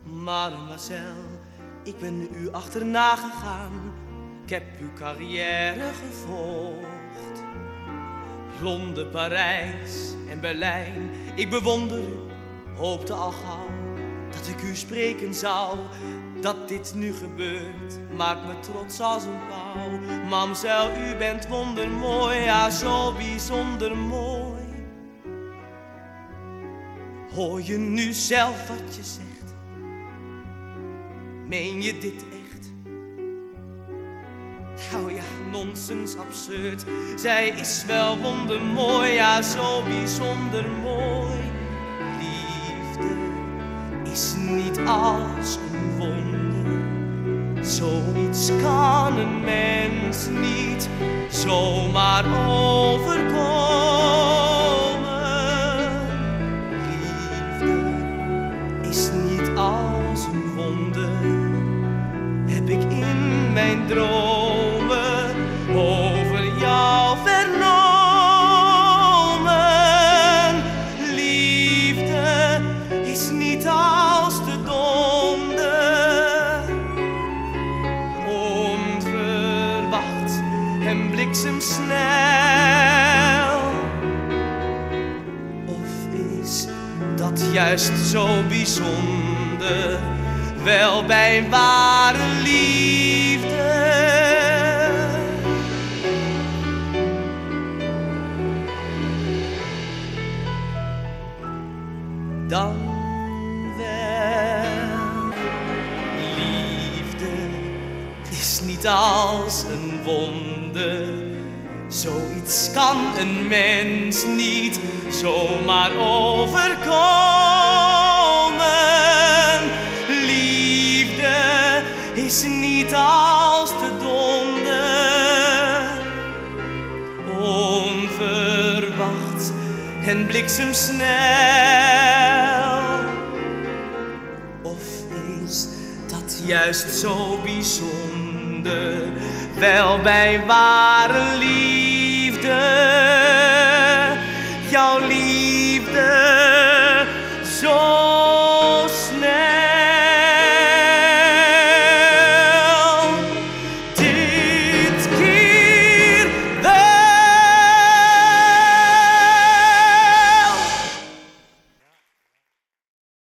Mademoiselle, ik ben u achterna gegaan. Ik heb uw carrière gevolgd. Londen, Parijs en Berlijn. Ik bewonder u, hoopte al gauw dat ik u spreken zou. Dat dit nu gebeurt, maakt me trots als een pauw. Mamsel, u bent wondermooi, ja zo bijzonder mooi. Hoor je nu zelf wat je zegt? Meen je dit echt? Nou ja, nonsens, absurd. Zij is wel wondermooi, ja zo bijzonder mooi. Liefde is niet als een wonder. Zoiets kan een mens niet zomaar overkomen. Liefde is niet als een wonder. Heb ik in mijn dromen over jou vernomen. Liefde is niet als de donder. Onverwacht en bliksemsnel. Of is dat juist zo bijzonder? Wel bij ware liefde. Dan wel. Liefde is niet als een wonder. Zoiets kan een mens niet zomaar overkomen. Liefde is niet als de donder. Onverwacht en bliksemsnel. Of is dat juist zo bijzonder? Wel bij ware liefde.